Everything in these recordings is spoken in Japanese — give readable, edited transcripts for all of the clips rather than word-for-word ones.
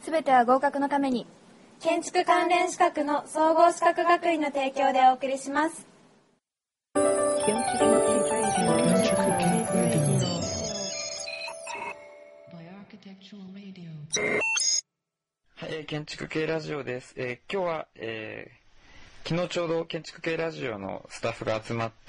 すべては合格のために。 建築関連資格の総合資格学院の提供でお送りします。 はい、建築系ラジオです。今日は、昨日ちょうど建築系ラジオのスタッフが集まって、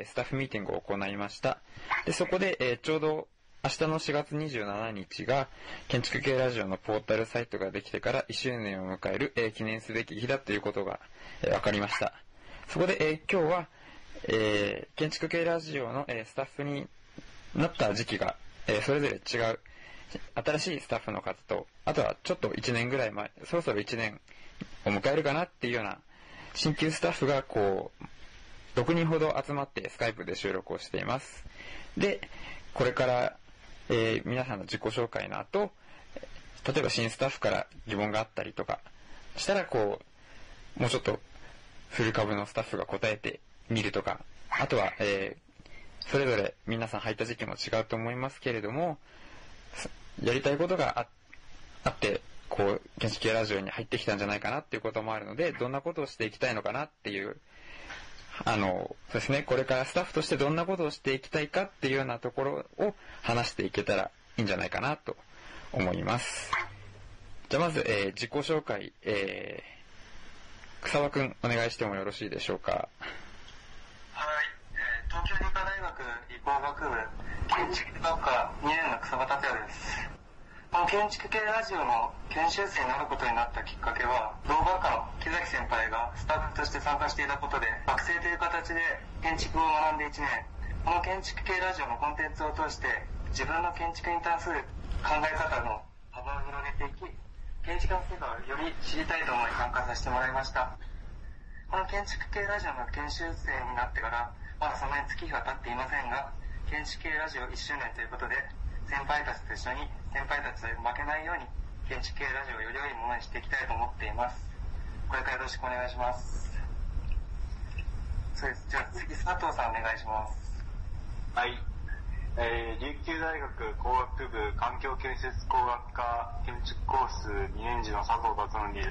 スタッフミーティングを行いました。で、そこで、ちょうど明日の4月27日が建築系ラジオのポータルサイトができてから1周年を迎える、記念すべき日だということが、分かりました。そこで、今日は、建築系ラジオの、スタッフになった時期が、それぞれ違う新しいスタッフの方と、あとはちょっと1年ぐらい前、そろそろ1年を迎えるかなっていうような新旧スタッフがこう6人ほど集まってスカイプで収録をしています。で、これから、皆さんの自己紹介の後、例えば新スタッフから疑問があったりとかしたら、こうもうちょっとフル株のスタッフが答えてみるとか、あとは、それぞれ皆さん入った時期も違うと思いますけれども、やりたいことがあって、こう建築系ラジオに入ってきたんじゃないかなっていうこともあるので、どんなことをしていきたいのかなっていう、そうですね、これからスタッフとしてどんなことをしていきたいかっていうようなところを話していけたらいいんじゃないかなと思います。じゃあまず、自己紹介、草場くんお願いしてもよろしいでしょうか。 はい、東京理科大学理工学部建築学科2年の草場達也です。この建築系ラジオの研修生になることになったきっかけは、同学科の木崎先輩がスタッフとして参加していたことで、学生という形で建築を学んで1年、この建築系ラジオのコンテンツを通して自分の建築に関する考え方の幅を広げていき、建築の世界をより知りたいと思い参加させてもらいました。この建築系ラジオの研修生になってからまだそんなに月日は経っていませんが、建築系ラジオ1周年ということで、先輩たちと一緒に先輩たちと負けないように建築系ラジオをより良いものにしていきたいと思っています。これからよろしくお願いします。そうです。じゃあ次佐藤さんお願いします。 はい、琉球大学工学部環境建設工学科建築コース2年次の佐藤達則です。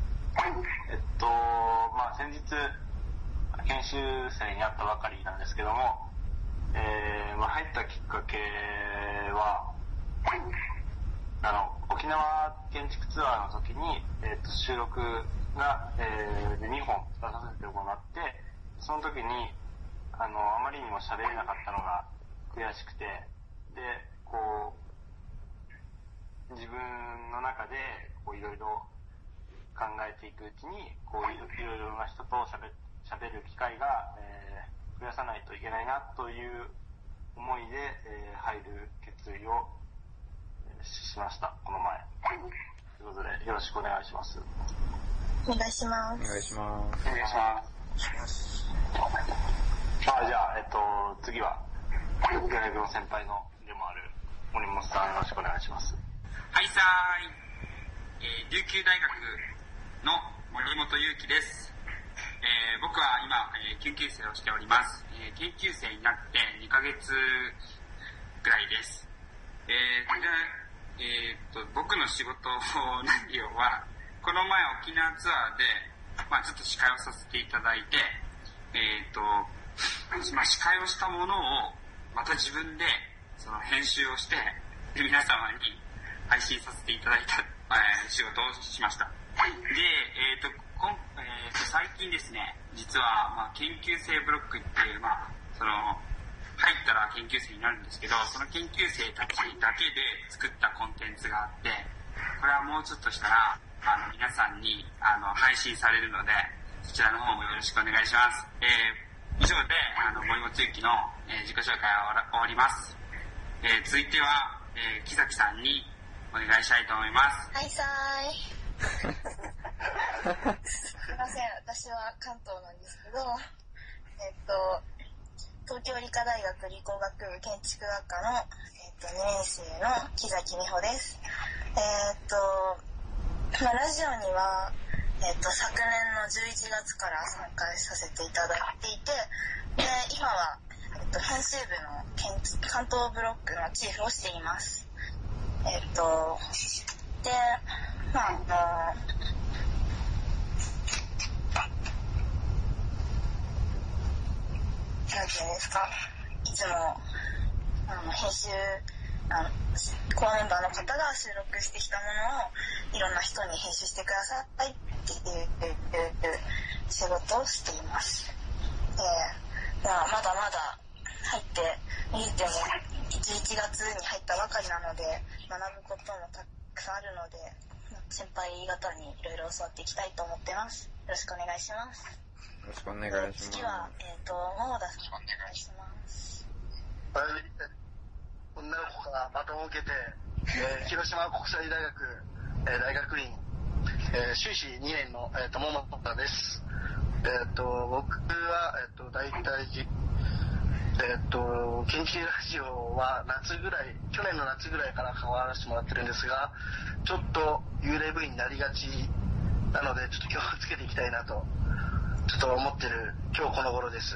先日研修生になったばかりなんですけども、入ったきっかけは、沖縄建築ツアーの時に、収録が、2本出させてもらって、その時にあまりにも喋れなかったのが悔しくて、でこう自分の中でいろいろ考えていくうちに、こういろいろな人と喋る機会が、増やさないといけないなという思いで、入る決意をしました、この前。ということで、よろしくお願いします。 お願いします。 お願いします。 お願いします。じゃあ、次は、大学の先輩のでもある森本さん、よろしくお願いします。 はいさーい、琉球大学の森本裕樹です。僕は今、研究生をしております。研究生になって2ヶ月くらいです。僕の仕事内容は、この前沖縄ツアーで、ちょっと司会をさせていただいて、司会をしたものをまた自分でその編集をして皆様に配信させていただいた、仕事をしました。で、最近ですね、実は、研究生ブロックっていう、入ったら研究生になるんですけど、その研究生たちだけで作ったコンテンツがあって、これはもうちょっとしたら皆さんに配信されるので、そちらの方もよろしくお願いします。以上で森本裕樹の、自己紹介は終わります。続いては、木崎さんにお願いしたいと思います。 はいさーい。すいません、私は関東なんですけど、東京理科大学理工学部建築学科の、2年生の木崎美穂です。ラジオには、昨年の11月から参加させていただいていて、で今は、編集部の関東ブロックのチーフをしています。でなんていうんですか、いつも編集コアメンバーの方が収録してきたものをいろんな人に編集してくださいっていう仕事をしています。まだまだ入って言っても11月に入ったばかりなので学ぶこともたくさんあるので、先輩方にいろいろ教わっていきたいと思ってます。よろしくお願いします。 よろしくお願いします。 次は桃田さんお願いします。 はい、女の子からバトンを受けて、広島国際大学、大学院、修士2年の、桃田です。僕は、大体、研究ラジオは去年の夏ぐらいから関わらせてもらってるんですが、ちょっと幽霊部員になりがちなので、ちょっと気をつけていきたいなと、ちょっと思ってる今日この頃です。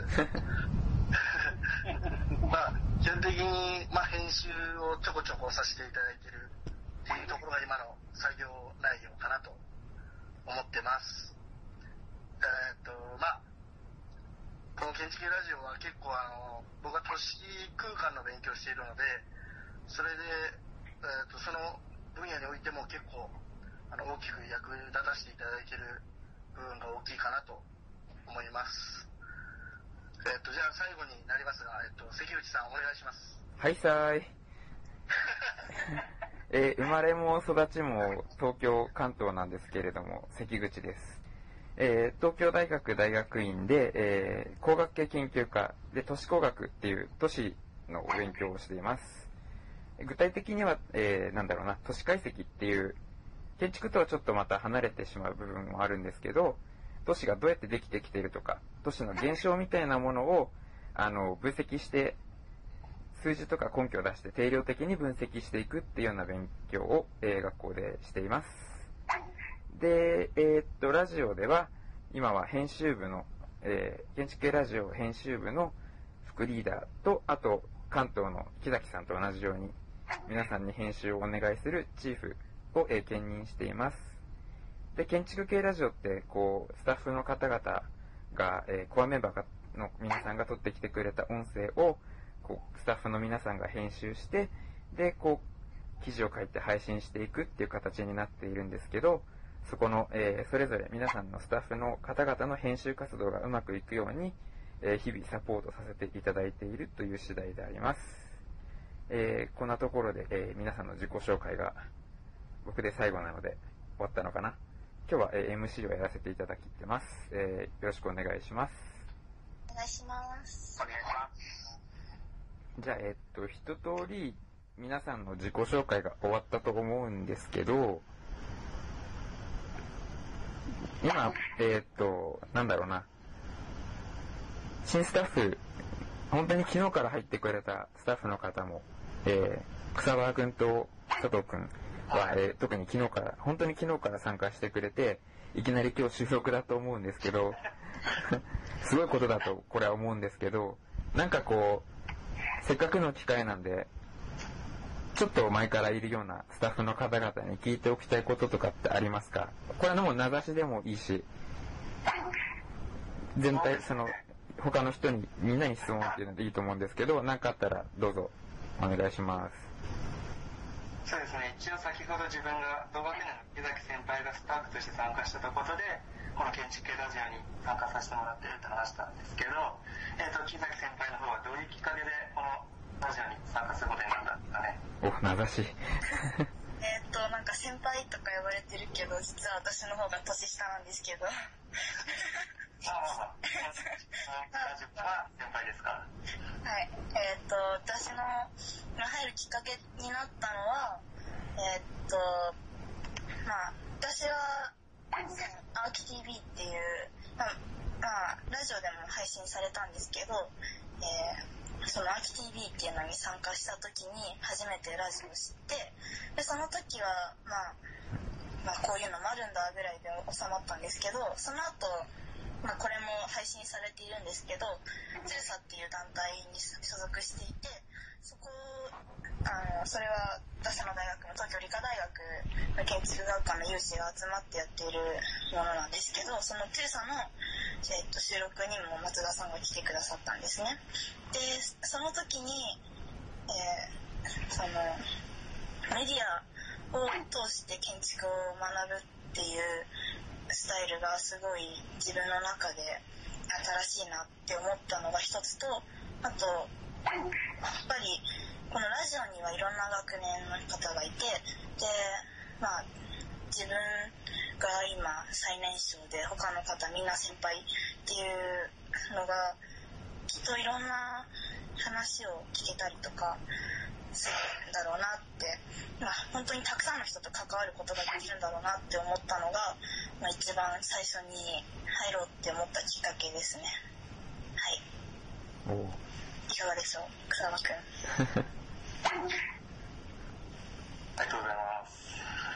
基本的に、編集をちょこちょこさせていただいてるっていうところが今の作業内容かなと思ってます。この建築ラジオは結構僕は都市空間の勉強をしているので、それで、その分野においても結構大きく役立たせていただいている部分が大きいかなと思います。じゃあ最後になりますが、関口さんお願いします。 はいさーい。生まれも育ちも東京関東なんですけれども、関口です。東京大学大学院で、工学系研究科で都市工学っていう都市の勉強をしています。具体的には、都市解析っていう建築とはちょっとまた離れてしまう部分もあるんですけど、都市がどうやってできてきているとか、都市の現象みたいなものを分析して、数字とか根拠を出して定量的に分析していくっていうような勉強を、学校でしています。で、ラジオでは、今は編集部の、建築系ラジオ編集部の副リーダーと、あと、関東の木崎さんと同じように、皆さんに編集をお願いするチーフを、兼任しています。で、建築系ラジオって、スタッフの方々が、コアメンバーの皆さんが撮ってきてくれた音声を、スタッフの皆さんが編集して、で、記事を書いて配信していくっていう形になっているんですけど、そこの、それぞれ皆さんのスタッフの方々の編集活動がうまくいくように、日々サポートさせていただいているという次第であります。こんなところで、皆さんの自己紹介が僕で最後なので終わったのかな。今日は、MC をやらせていただきます。よろしくお願いします。 お願いします。 お願いします。 じゃあ、一通り皆さんの自己紹介が終わったと思うんですけど、今、新スタッフ、本当に昨日から入ってくれたスタッフの方も、草場くんと佐藤くんは、特に本当に昨日から参加してくれて、いきなり今日収録だと思うんですけど、すごいことだとこれは思うんですけど、せっかくの機会なんで、ちょっと前からいるようなスタッフの方々に聞いておきたいこととかってありますか？これはもう名指しでもいいし、全体、他の人に、みんなに質問っていうのでいいと思うんですけど、何かあったらどうぞお願いします。 そうですね、一応先ほど自分が同学年の木崎先輩がスタッフとして参加したということで、この建築系ラジオに参加させてもらっているって話したんですけど、木崎先輩の方はどういうきっかけでこのラジオに参加することになったんですかね。 名指し。 先輩とか呼ばれてるけど、実は私の方が年下なんですけど。 ラジオは先輩ですか？ はい。私の入るきっかけになったのは、私は、アーキ TV っていう、ラジオでも配信されたんですけど、そのアーキ TV っていうのに参加した時に初めてラジオを知って、でその時はこういうのもあるんだぐらいで収まったんですけど、その後、これも配信されているんですけど、ゼルサっていう団体に所属していて、 それは私の大学の東京理科大学の建築学科の有志が集まってやっているものなんですけど、そのトゥーサの、収録にも松田さんが来てくださったんですね。でその時に、そのメディアを通して建築を学ぶっていうスタイルがすごい自分の中で新しいなって思ったのが一つと、あとやっぱりこのラジオにはいろんな学年の方がいて、で自分が今最年少で他の方みんな先輩っていうのがきっといろんな話を聞けたりとかするんだろうなって、本当にたくさんの人と関わることができるんだろうなって思ったのが、一番最初に入ろうって思ったきっかけですね。はい。いかがでしょう、草間くん。 ありがとうございます。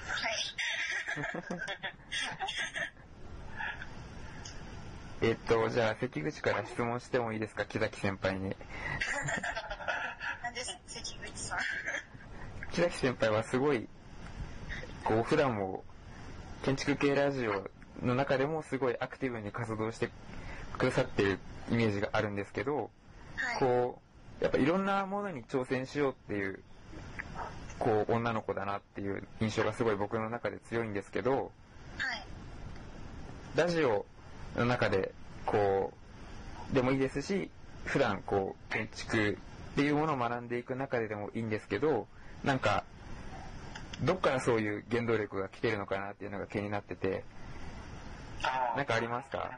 はい。 じゃあ関口から質問してもいいですか、木崎先輩に。 なんで関口さん。 木崎先輩はすごい普段も建築系ラジオの中でもすごいアクティブに活動してくださってるイメージがあるんですけど、はい、やっぱいろんなものに挑戦しようっていう女の子だなっていう印象がすごい僕の中で強いんですけど、 はい、 ラジオの中ででもいいですし、普段建築っていうものを学んでいく中でもいいんですけど、なんかどっからそういう原動力が来てるのかなっていうのが気になってて、なんかありますか？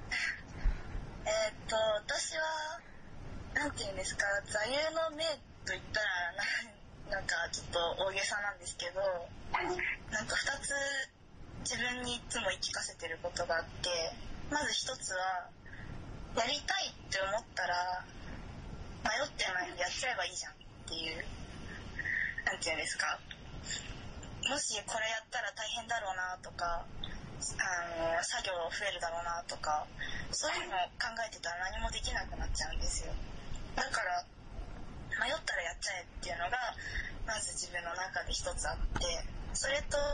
私はなんていうんですか、座右の銘と言ったらなんかちょっと大げさなんですけど、なんか2つ自分にいつも言い聞かせてることがあって、まず1つはやりたいって思ったら迷ってないでやっちゃえばいいじゃんっていう、なんていうんですか、もしこれやったら大変だろうなとか、作業増えるだろうなとか、そういうのを考えてたら何もできなくなっちゃうんですよ。だから迷ったらやっちゃえっていうのがまず自分の中で一つあって、それと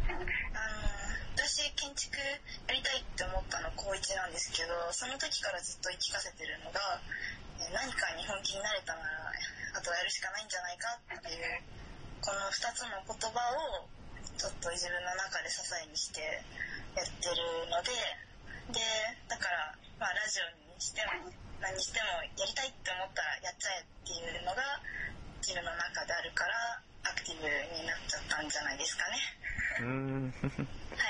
私建築やりたいって思ったの高1なんですけど、その時からずっと言い聞かせてるのが、何かに本気になれたならあとはやるしかないんじゃないかっていう、この2つの言葉をちょっと自分の中で支えにしてやってるので、だからラジオにしても何にしてもやりたいって思ったらやっちゃえっていうのが自分の中であるからアクティブになっちゃったんじゃないですかね。はい。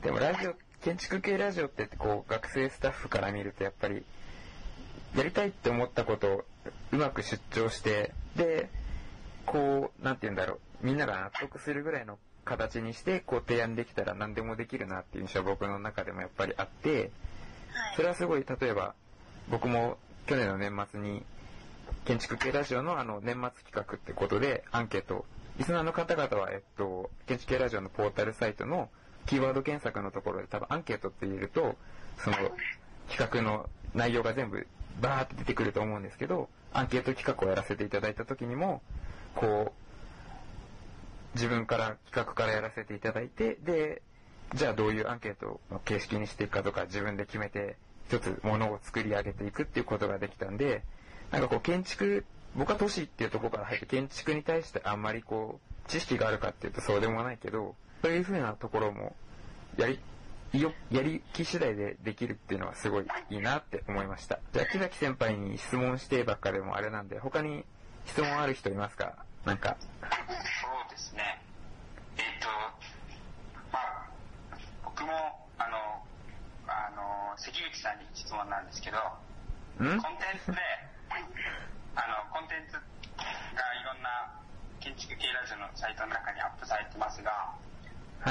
でも建築系ラジオって学生スタッフから見るとやっぱりやりたいって思ったことをうまく出張して、でなんて言うんだろう、みんなが納得するぐらいの形にして提案できたら何でもできるなっていう印象は僕の中でもやっぱりあって、それはすごい、例えば僕も去年の年末に建築系ラジオの年末企画ってことでアンケート、リスナーの方々は建築系ラジオのポータルサイトのキーワード検索のところで多分アンケートって入れるとその企画の内容が全部バーって出てくると思うんですけど、アンケート企画をやらせていただいた時にも自分から企画からやらせていただいて、でじゃあどういうアンケートの形式にしていくかとか自分で決めて一つものを作り上げていくっていうことができたんで、なんか建築、僕は都市っていうところから入って建築に対してあんまり知識があるかっていうとそうでもないけど、そういう風なところもやり気次第でできるっていうのはすごいいいなって思いました。じゃあ木崎先輩に質問してばっかでもあれなんで、他に質問ある人いますか？なんか。 そうですね。僕も関口さんに質問なんですけど、コンテンツでコンテンツがいろんな建築系ラジオのサイトの中にアップされてますが、 はい。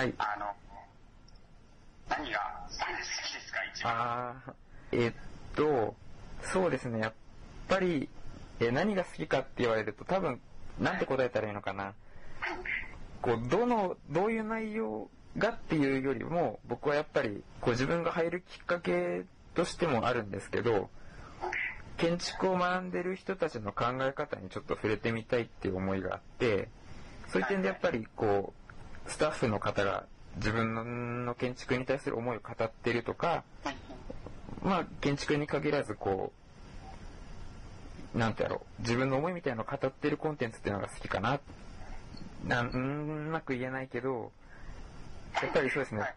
何が好きですか、一番？ そうですね、やっぱり、何が好きかって言われると多分なんて答えたらいいのかな。どういう内容がっていうよりも、僕はやっぱり自分が入るきっかけとしてもあるんですけど、 建築を学んでる人たちの考え方にちょっと触れてみたいっていう思いがあって、そういう点でやっぱりこうスタッフの方が自分の建築に対する思いを語ってるとか、まあ建築に限らずこうなんてやろう、自分の思いみたいなのを語ってるコンテンツっていうのが好きかな。うまく言えないけど、やっぱりそうですね、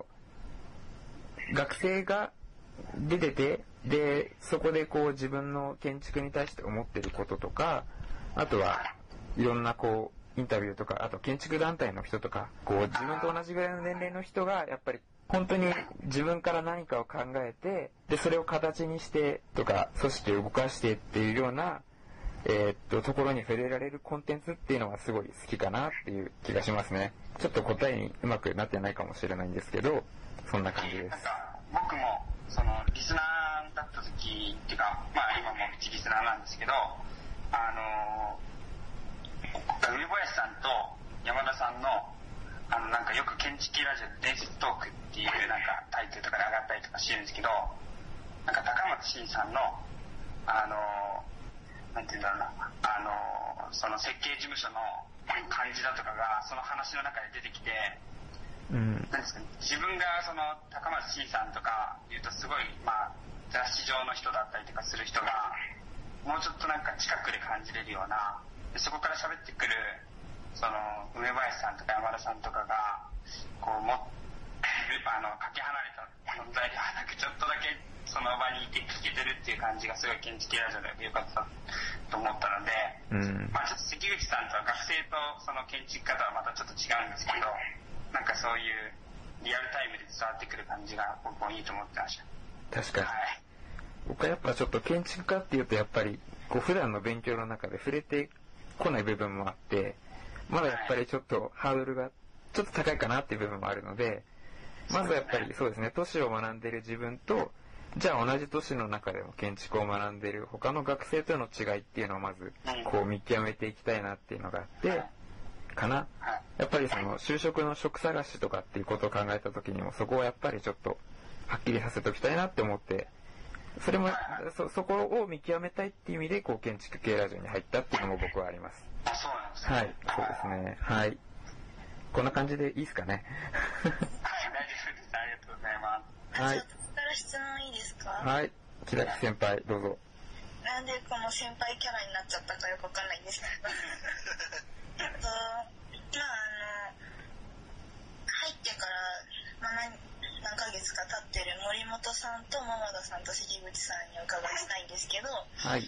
学生が出てて、でそこでこう自分の建築に対して思ってることとか、あとはいろんなこうインタビューとか、あと建築団体の人とか、こう自分と同じぐらいの年齢の人がやっぱり本当に自分から何かを考えて、でそれを形にしてとか組織を動かしてっていうようなところに触れられるコンテンツっていうのがすごい好きかなっていう気がしますね。ちょっと答えにうまくなってないかもしれないんですけど、そんな感じです。 なんか僕もそのリスナーだった時っていうか、まあ今も一リスナーなんですけど、上林さんと山田さんのなんかよく建築ラジオで伝説トークっていうなんかタイトルとかで上がったりとかしてるんですけど、なんか高松伸さんのなんていうんだろうな、その設計事務所の感じだとかがその話の中で出てきて、なんですかね、自分がその高松伸さんとか言うとすごい、まあ、雑誌上の人だったりとかする人がもうちょっとなんか近くで感じれるような、でそこから喋ってくるその梅林さんとか山田さんとかがこうかけ離れた存在ではなく、ちょっとだけその場にいて聞けてるっていう感じがすごい建築ラジオでよかったと思ったので、まあちょっと関口さんとは学生とその建築家とはまたちょっと違うんですけど、なんかそういうリアルタイムで伝わってくる感じが僕もいいと思ってました。 確かに、はい、僕はやっぱちょっと建築家っていうとやっぱりこう普段の勉強の中で触れてこない部分もあって、まだやっぱりちょっとハードルがちょっと高いかなっていう部分もあるので、まずはやっぱりそうですね、都市を学んでる自分と、じゃあ同じ都市の中でも建築を学んでる他の学生との違いっていうのをまずこう見極めていきたいなっていうのがあってかな。やっぱりその就職の職探しとかっていうことを考えた時にもそこをやっぱりちょっとはっきりさせておきたいなって思って、それもそこを見極めたいっていう意味でこう建築系ラジオに入ったっていうのも僕はあります。 あ、そうなんですね。 はい、そうですね。はい。こんな感じでいいですかね。 はい、大丈夫です。ありがとうございます。 はい。 ちょっとここから質問いいですか？ はい。木崎先輩、どうぞ。 なんでこの先輩キャラになっちゃったかよくわかんないんですけど。入ってから、何ヶ月か経ってる森本さんと桃田さんと関口さんにお伺いしたいんですけど、 はい。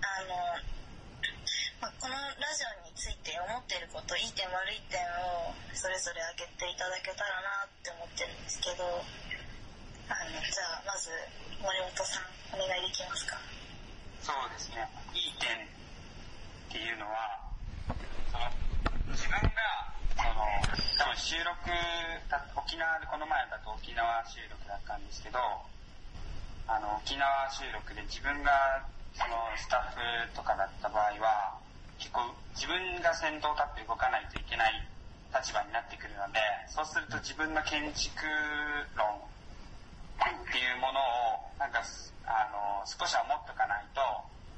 このラジオについて思っていること、いい点悪い点をそれぞれ挙げていただけたらなって思ってるんですけど、じゃあまず森本さんお願いできますか？ そうですね、いい点っていうのは、自分が多分収録沖縄で、この前だと沖縄収録だったんですけど、沖縄収録で自分がそのスタッフとかだった場合は結構自分が先頭立って動かないといけない立場になってくるので、そうすると自分の建築論っていうものをなんか少しは持っとかないと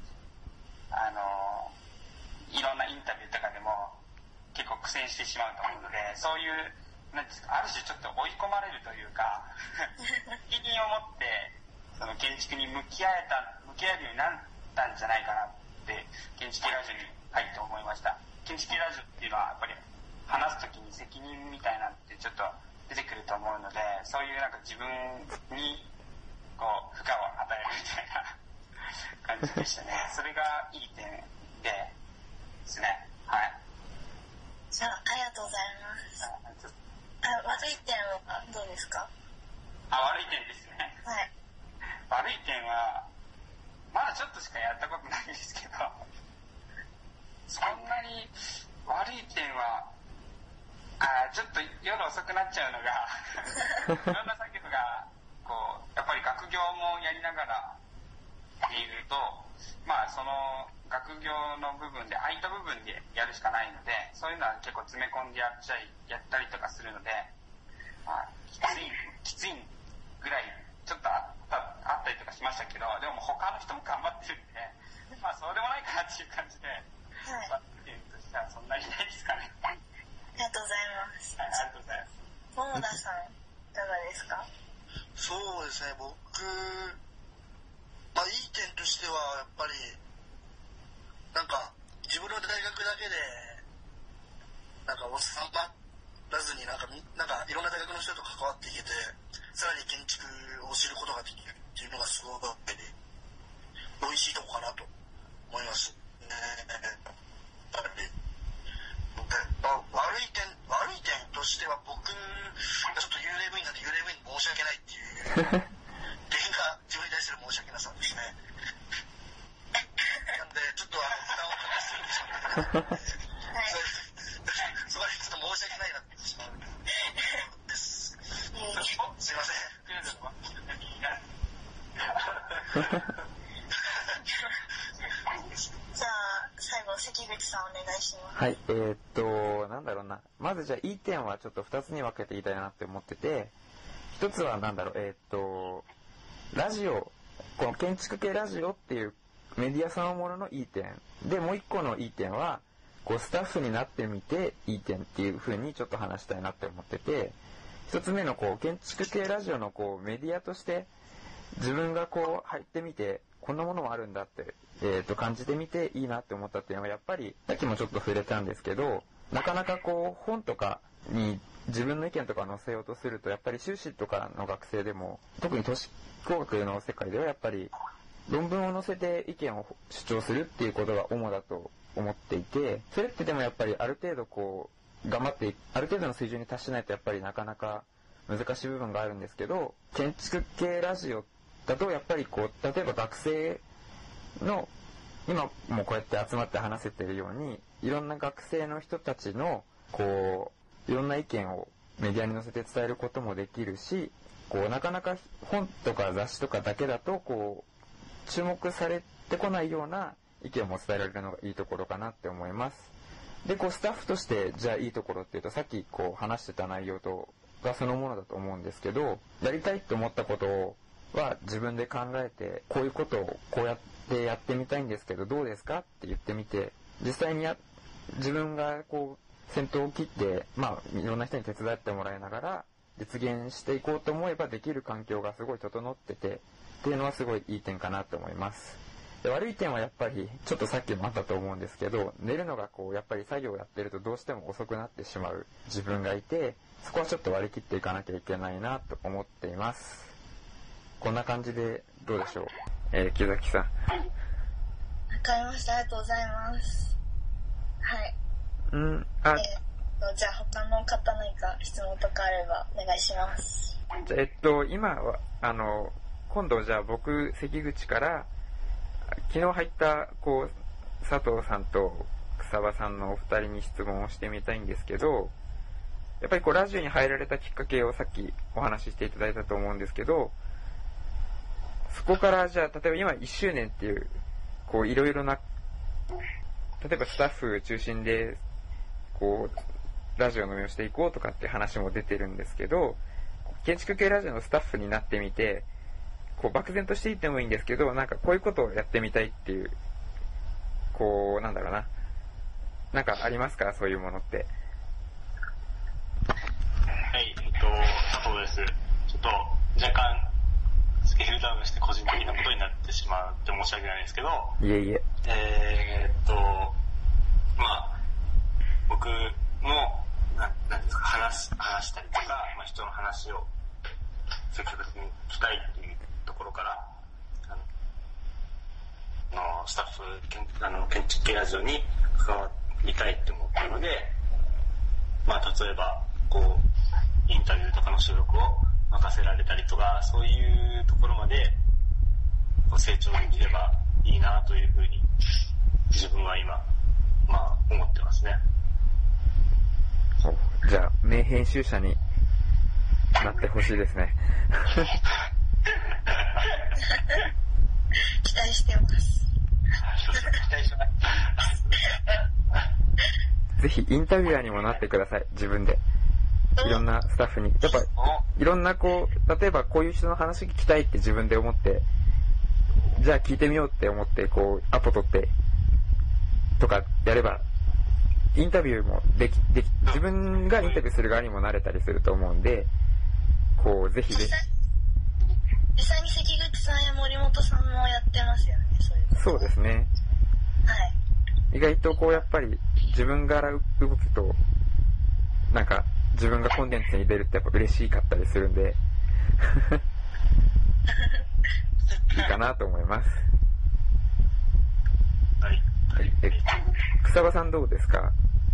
いろんなインタビューとかでも結構苦戦してしまうと思うので、そういうなんですか、ある種ちょっと追い込まれるというか責任を持ってその建築に向き合えるようになったんじゃないかなって建築ラジオに入って思いました。建築ラジオっていうのはやっぱり話すときに責任みたいなってちょっと出てくると思うので、そういうなんか自分にこう負荷を与えるみたいな感じでしたね。それがいい点ですね。はい。 じゃあありがとうございます。悪い点はどうですか？ 悪い点ですね。 はい。 悪い点はまだちょっとしかやったことないんですけど、そんなに悪い点はちょっと夜遅くなっちゃうのがいろんな作業がこうやっぱり学業もやりながらっていうと、まあその学業の部分で空いた部分でやるしかないので、そういうのは結構詰め込んでやったりとかするので、まあ、きついぐらいちょっとあったりとかしましたけど、でも他の人も頑張ってるんで、 いう感じで、 はい。 まあ、っていうとしてはそんなにないですかね。 ありがとうございます。 はい、ありがとうございます。 桃田さん、いかがですか？ そうですね、僕、まあいい点としては、やっぱり、なんか、自分の大学だけで、なんか収まらずになんかいろんな大学の人と関わっていけて、さらに建築を知ることができるっていうのがすごく美味しいとこかなと思います。悪い点としては僕がちょっと幽霊部員なんで幽霊部員に申し訳ないっていう点が自分に対する申し訳なさですね。なんでちょっと負担をかけすぎてしまってそこにちょっと申し訳ないなってしまうです。すいません。 じゃあ、最後、関口さんお願いします。 はい、なんだろうな。まずじゃあ、いい点はちょっと2つに分けて言いたいなって思ってて、1つはなんだろう、ラジオ、この建築系ラジオっていうメディアそのもののいい点。で、もう1個のいい点は、こう、スタッフになってみていい点っていう風にちょっと話したいなって思ってて、1つ目のこう、建築系ラジオのこう、メディアとして、自分がこう、入ってみて、こんなものもあるんだって、感じてみていいなって思ったっていうのはやっぱりさっきもちょっと触れたんですけど、なかなかこう本とかに自分の意見とか載せようとするとやっぱり修士とかの学生でも特に都市工学の世界ではやっぱり論文を載せて意見を主張するっていうことが主だと思っていて、それってでもやっぱりある程度こう頑張ってある程度の水準に達しないとやっぱりなかなか難しい部分があるんですけど、建築系ラジオだとやっぱりこう例えば学生の今もこうやって集まって話せてるようにいろんな学生の人たちのこういろんな意見をメディアに載せて伝えることもできるし、こうなかなか本とか雑誌とかだけだとこう注目されてこないような意見も伝えられるのがいいところかなって思います。でこうスタッフとしてじゃあいいところっていうとさっきこう話してた内容がそのものだと思うんですけど、やりたいって思ったことは自分で考えてこういうことをこうやってやってみたいんですけどどうですかって言ってみて、実際に自分がこう先頭を切っていろんな人に手伝ってもらいながら実現していこうと思えばできる環境がすごい整っててっていうのはすごいいい点かなと思います。で悪い点はやっぱりちょっとさっきもあったと思うんですけど、寝るのがこうやっぱり作業をやってるとどうしても遅くなってしまう自分がいて、そこはちょっと割り切っていかなきゃいけないなと思っています。こんな感じでどうでしょう、木崎さん。 わかりました。ありがとうございます。はい。じゃあ他の方何か質問とかあればお願いします。 じゃあ今は今度じゃあ僕関口から昨日入ったこう佐藤さんと草場さんのお二人に質問をしてみたいんですけど、やっぱりこうラジオに入られたきっかけをさっきお話ししていただいたと思うんですけど、そこからじゃあ例えば今1周年っていうこういろいろな例えばスタッフ中心でこうラジオの運営をしていこうとかって話も出てるんですけど、建築系ラジオのスタッフになってみてこう漠然としていてもいいんですけど、なんかこういうことをやってみたいっていうこうなんだろうな、なんかありますか、そういうものって。 はい、佐藤です。ちょっと若干スケールダウンして個人的なことになってしまって申し訳ないんですけど、 いえいえ。 僕もなんですか、話したりとか、人の話を積極的に聞きたいっていうところからスタッフ建築系ラジオに関わりたいって思ったので、例えばこうインタビューとかの収録を任せられたりとか、そういうところまで成長できればいいなというふうに自分は今思ってますね。 じゃあ名編集者になってほしいですね。 期待してます。 期待します。 ぜひインタビュアーにもなってください。自分でいろんなスタッフにやっぱいろんなこう例えばこういう人の話聞きたいって自分で思って、じゃあ聞いてみようって思ってこうアポ取ってとかやれば、インタビューも自分がインタビューする側にもなれたりすると思うんで、こう、ぜひぜひ。 実際に関口さんや森本さんもやってますよね、そういうこと。 そうですね。 はい。 意外とこう、やっぱり自分から動くと、なんか、自分がコンテンツに出るってやっぱ嬉しかったりするんで、いいかなと思います。 はい。 草場さんどうですか？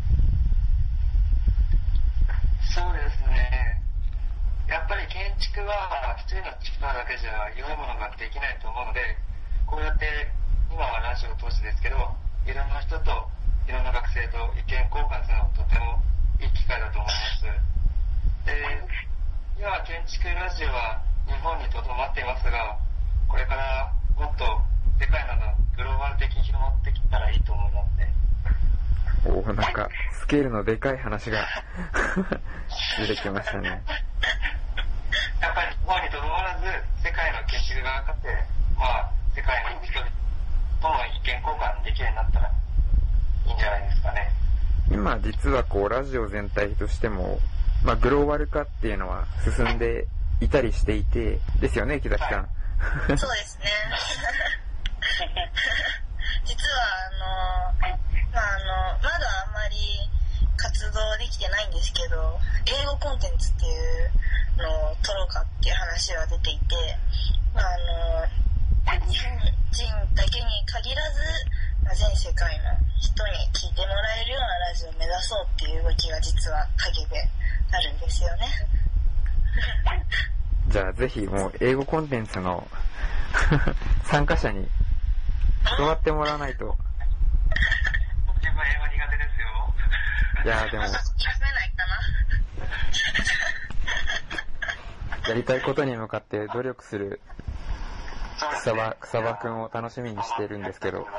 そうですね。やっぱり建築は一人の力だけじゃ良いものができないと思うので、こうやって今はラジオを通してですけど、いろんな人といろんな学生と意見交換するのはとてもいい機会だと思います。で、今建築ラジオは日本にとどまっていますが、これからもっと世界などグローバル的に広まってきたらいいと思いますね。 おお、なんかスケールのでかい話が出てきましたね。 やっぱり日本にとどまらず世界の建築がかって、世界の人々との意見交換できるようになったらいいんじゃないですかね。 今実はこうラジオ全体としても、グローバル化っていうのは進んでいたりしていて、ですよね、木崎さん。 はい、そうですね。実はまだあんまり活動できてないんですけど、英語コンテンツっていうのを撮ろうかっていう話は出ていて、日本人だけに限らず、全世界の人に聞いてもらえるようなラジオを目指そうっていう動きが実は陰であるんですよね。 じゃあぜひもう英語コンテンツの参加者に加わってもらわないと。 自分は英語苦手ですよ。 いやでもやりたいことに向かって努力する草場くんを楽しみにしているんですけど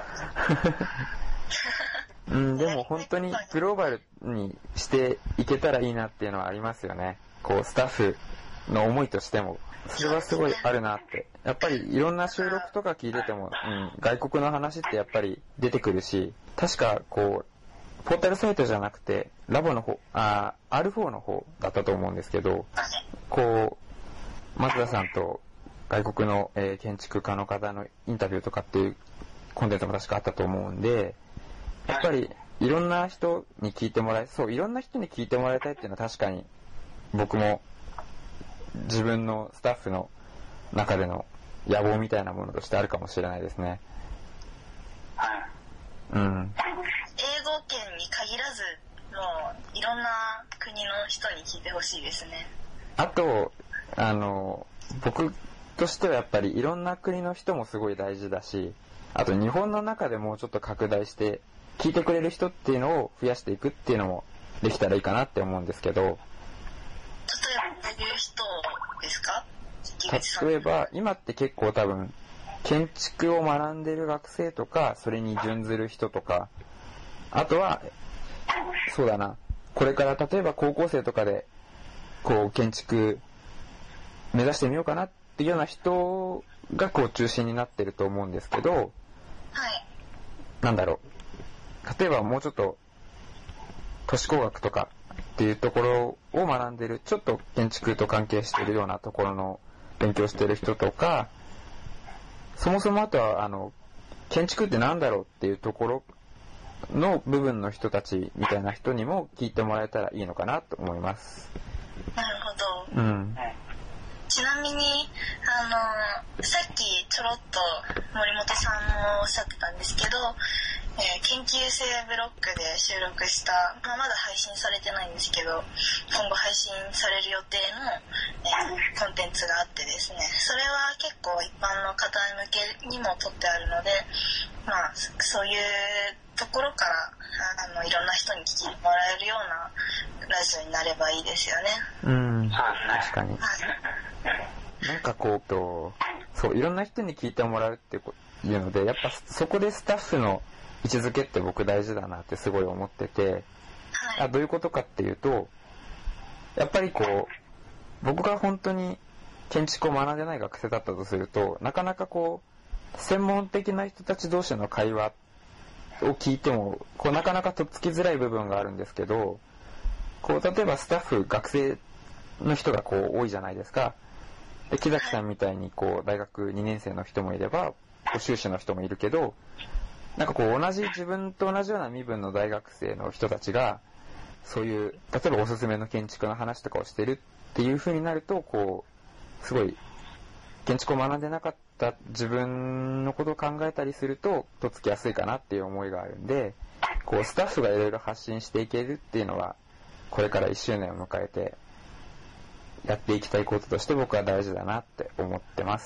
でも本当にグローバルにしていけたらいいなっていうのはありますよね。こうスタッフの思いとしてもそれはすごいあるなって。やっぱりいろんな収録とか聞いてても、外国の話ってやっぱり出てくるし、確かこうポータルサイトじゃなくてラボの方、R4 の方だったと思うんですけど、こう松田さんと外国の、建築家の方のインタビューとかっていうコンテンツも確かあったと思うんで、やっぱりいろんな人に聞いてもらい、いろんな人に聞いてもらいたいっていうのは確かに僕も自分のスタッフの中での野望みたいなものとしてあるかもしれないですね。 はい。 英語圏に限らず、もういろんな国の人に聞いてほしいですね。 あと、僕としてはやっぱりいろんな国の人もすごい大事だし、あと日本の中でもうちょっと拡大して聞いてくれる人っていうのを増やしていくっていうのもできたらいいかなって思うんですけど。 例えばどういう人ですか？ 例えば今って結構多分建築を学んでる学生とかそれに準ずる人とか、あとはそうだな、これから例えば高校生とかでこう建築目指してみようかなっていうような人がこう中心になってると思うんですけど、 はい、 なんだろう、例えばもうちょっと都市工学とかっていうところを学んでる、ちょっと建築と関係しているようなところの勉強している人とか、そもそもあとは建築ってなんだろうっていうところの部分の人たちみたいな人にも聞いてもらえたらいいのかなと思います。 なるほど。ちなみにさっきちょろっと森本さんもおっしゃってたんですけど、研究生ブロックで収録した、まだ配信されてないんですけど、今後配信される予定の、コンテンツがあってですね、それは結構一般の方向けにも撮ってあるので、そういうところからいろんな人に聞いてもらえるようなラジオになればいいですよね。 確かに。なんかこういろんな人に聞いてもらうっていうので、やっぱそこでスタッフの位置づけって僕大事だなってすごい思ってて、どういうことかっていうと、やっぱりこう僕が本当に建築を学んでない学生だったとすると、なかなかこう専門的な人たち同士の会話っを聞いてもこうなかなかとっつきづらい部分があるんですけど、こう例えばスタッフ学生の人がこう多いじゃないですか。で木崎さんみたいにこう大学2年生の人もいれば修士の人もいるけど、なんかこう自分と同じような身分の大学生の人たちがそういう例えばおすすめの建築の話とかをしてるっていう風になると、こうすごい建築を学んでなかった自分のことを考えたりするととっつきやすいかなっていう思いがあるんで、こうスタッフがいろいろ発信していけるっていうのはこれから1周年を迎えてやっていきたいこととして僕は大事だなって思ってます。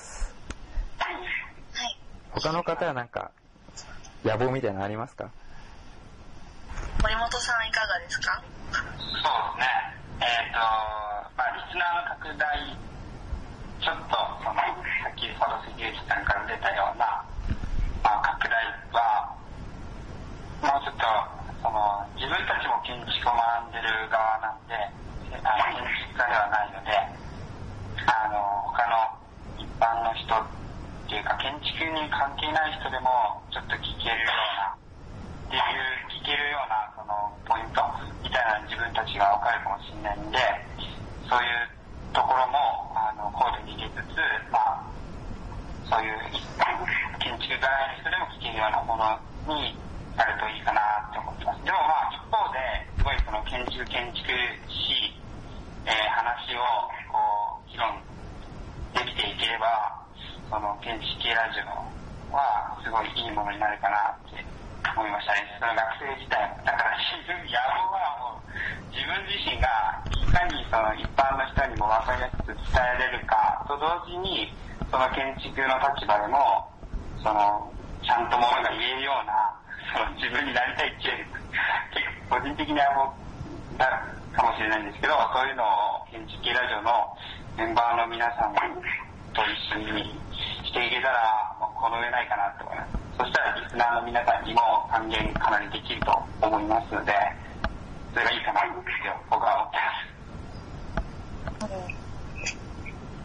他の方はなんか野望みたいなのありますか？ 森本さんいかがですか？ そうですね。リスナーの拡大、ちょっとさっき佐藤関口さんから出たような、拡大はもうちょっと自分たちも建築を学んでる側なんで、建築家ではないので、他の一般の人っていうか建築に関係ない人でもちょっと聞けるようなそのポイントみたいなの自分たちが分かるかもしれないんで、そういうところも考慮に入れつつ、そういう建築外の人でも聞けるようなものになるといいかなって思ってます。でも一方ですごいその建築し、話をこう議論できていければ、その建築系ラジオはすごいいいものになるかなって思いましたね。その学生自体もだから野望はもう自分自身がいかにその一般の人にも分かりやすく伝えれるかと同時に、その建築の立場でもそのちゃんとものが言えるような、その自分になりたいっていう結構個人的なだかもしれないんですけど、そういうのを建築系ラジオのメンバーの皆さんと一緒にしていけたらもうこの上ないかなと思います。そしたらリスナーの皆さんにも還元かなりできると思いますので、それがいいかなと僕は思ってます。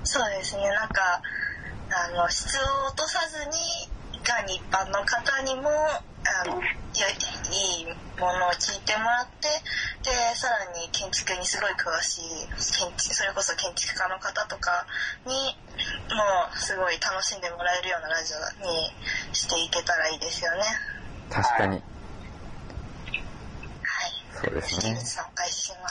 そうですね、なんか質を落とさずにいかに一般の方にもいいものを聞いてもらって、でさらに建築にすごい詳しいそれこそ建築家の方とかにもすごい楽しんでもらえるようなラジオにしていけたらいいですよね。 確かに。 はい。 そうですね。 参加します。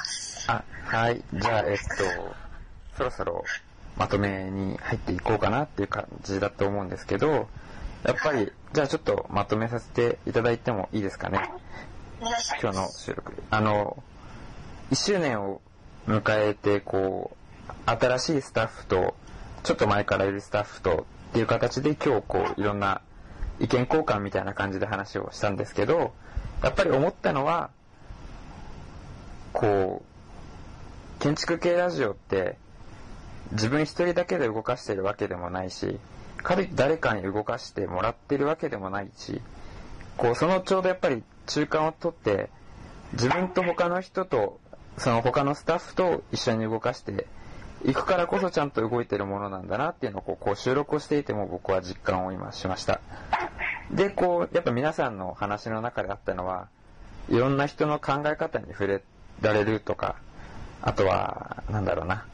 はい。じゃあそろそろまとめに入っていこうかなっていう感じだと思うんですけど、やっぱりじゃあちょっとまとめさせていただいてもいいですかね。 お願いします。 今日の収録1周年を迎えてこう新しいスタッフとちょっと前からいるスタッフとっていう形で今日こういろんな意見交換みたいな感じで話をしたんですけど、やっぱり思ったのはこう建築系ラジオって自分一人だけで動かしているわけでもないし、誰かに動かしてもらってるわけでもないし、こうそのちょうどやっぱり中間を取って自分と他の人とその他のスタッフと一緒に動かしていくからこそちゃんと動いてるものなんだなっていうのをこう収録をしていても僕は実感を今しました。でこうやっぱ皆さんの話の中であったのはいろんな人の考え方に触れられるとか、あとはなんだろうな、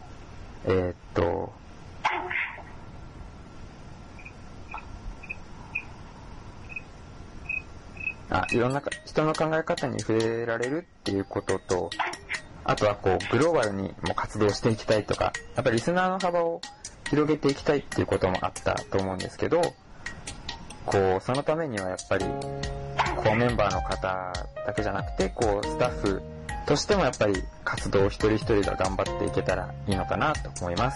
いろんな人の考え方に触れられるっていうことと、あとはこうグローバルにも活動していきたいとか、やっぱりリスナーの幅を広げていきたいっていうこともあったと思うんですけど、こうそのためにはやっぱりこうメンバーの方だけじゃなくてこうスタッフとしてもやっぱり活動を一人一人が頑張っていけたらいいのかなと思います。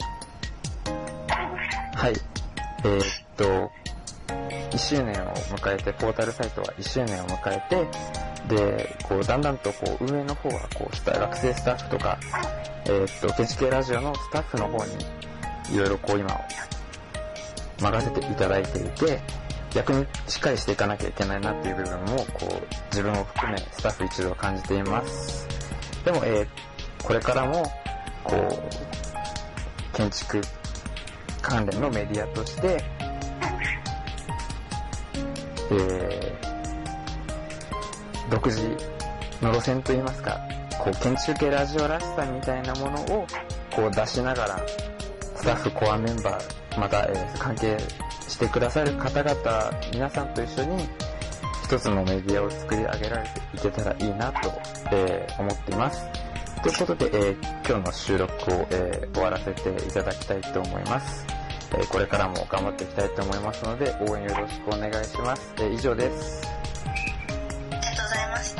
はい。1周年を迎えて、ポータルサイトは1周年を迎えて、で、こうだんだんとこう運営の方はこう学生スタッフとか、建築系ラジオのスタッフの方にいろいろこう今任せていただいていて、逆にしっかりしていかなきゃいけないなっていう部分もこう自分を含めスタッフ一同感じています。でも、これからもこう建築関連のメディアとして、 独自の路線といいますか、こう建築系ラジオらしさみたいなものをこう出しながら、スタッフコアメンバー、また、関係してくださる方々皆さんと一緒に一つのメディアを作り上げられていけたらいいなと、思っています。ということで、今日の収録を、終わらせていただきたいと思います。これからも頑張っていきたいと思いますので、応援よろしくお願いします。以上です。 ありがとうございました。